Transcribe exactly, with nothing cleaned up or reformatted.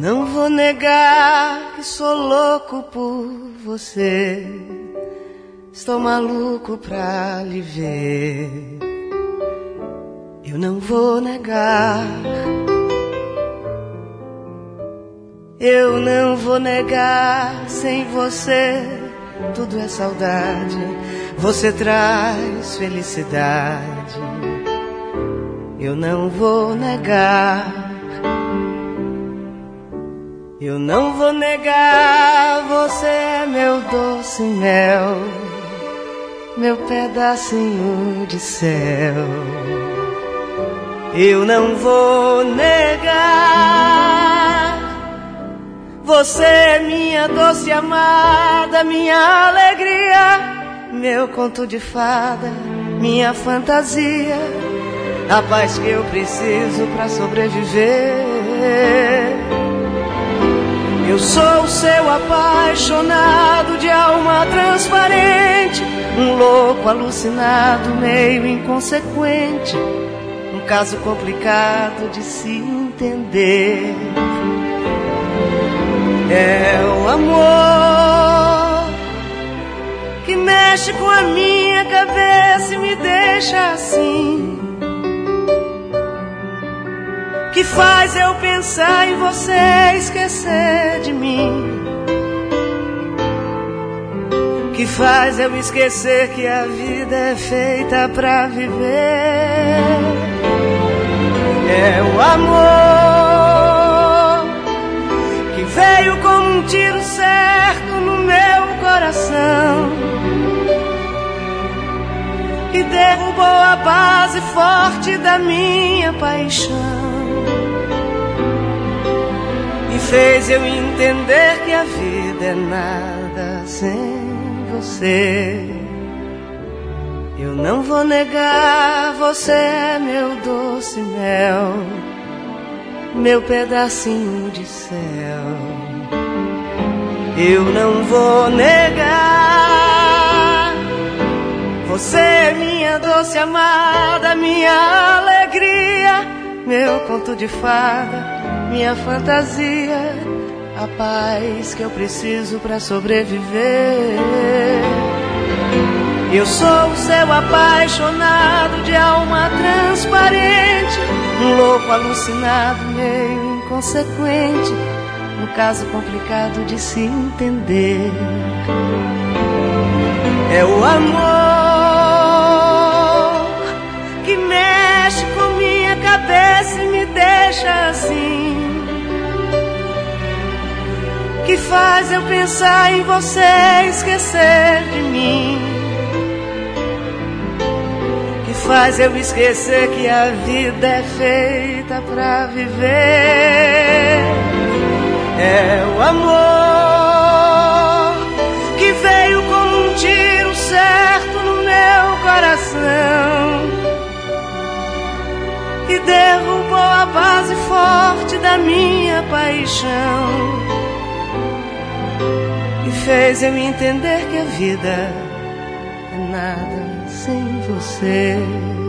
não vou negar que sou louco por você. Estou maluco pra lhe ver. Eu não vou negar. Eu não vou negar. Sem você tudo é saudade. Você traz felicidade. Eu não vou negar. Eu não vou negar, você é meu doce mel, meu pedacinho de céu. Eu não vou negar, você é minha doce amada, minha alegria, meu conto de fada, minha fantasia, a paz que eu preciso pra sobreviver. Eu sou o seu apaixonado de alma transparente, um louco alucinado, meio inconsequente, um caso complicado de se entender. É o amor que mexe com a minha cabeça e me deixa assim, que faz eu pensar em você, esquecer de mim, que faz eu esquecer que a vida é feita pra viver. É o amor que veio como um tiro certo no meu coração e derrubou a base forte da minha paixão. Fez eu entender que a vida é nada sem você. Eu não vou negar, você é meu doce mel, meu pedacinho de céu. Eu não vou negar, você é minha doce amada, minha alegria, meu conto de fada, minha fantasia, a paz que eu preciso pra sobreviver. Eu sou o seu apaixonado de alma transparente, um louco alucinado, meio inconsequente, um caso complicado de se entender. É o amor que mexe com minha cabeça e me deixa assim, que faz eu pensar em você, esquecer de mim, que faz eu esquecer que a vida é feita pra viver. É o amor que veio como um tiro certo no meu coração e derrubou a base forte da minha paixão. Fez eu entender que a vida é nada sem você.